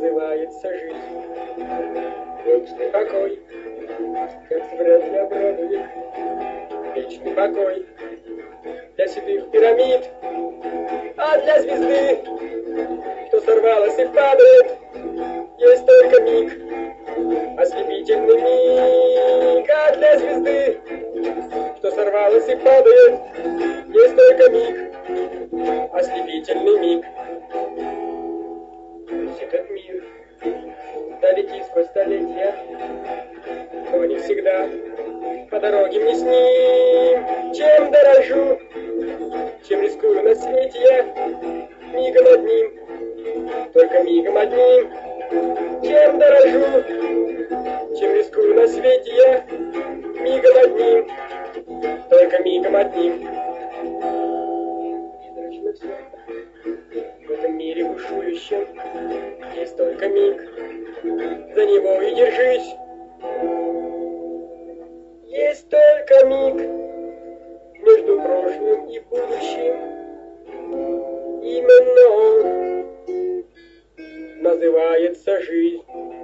называется жизнь. Вечный покой, как вряд ли обрадует. Вечный покой для седых пирамид, а для звезды, что сорвалась и падает, есть только миг, ослепительный миг. А для звезды, что сорвалась и падает, есть только миг, ослепительный миг. Пусть этот мир долетит сквозь столетия, но не всегда по дороге мне с ним. Чем дорожу, чем рискую на свете я, мигом одним, только мигом одним. Чем дорожу, чем рискую на свете я, мигом одним, только мигом одним. Призрачно все в этом мире бушующем, есть только миг, за него и держись. Есть только миг между прошлым и будущим. Именно он называется жизнь.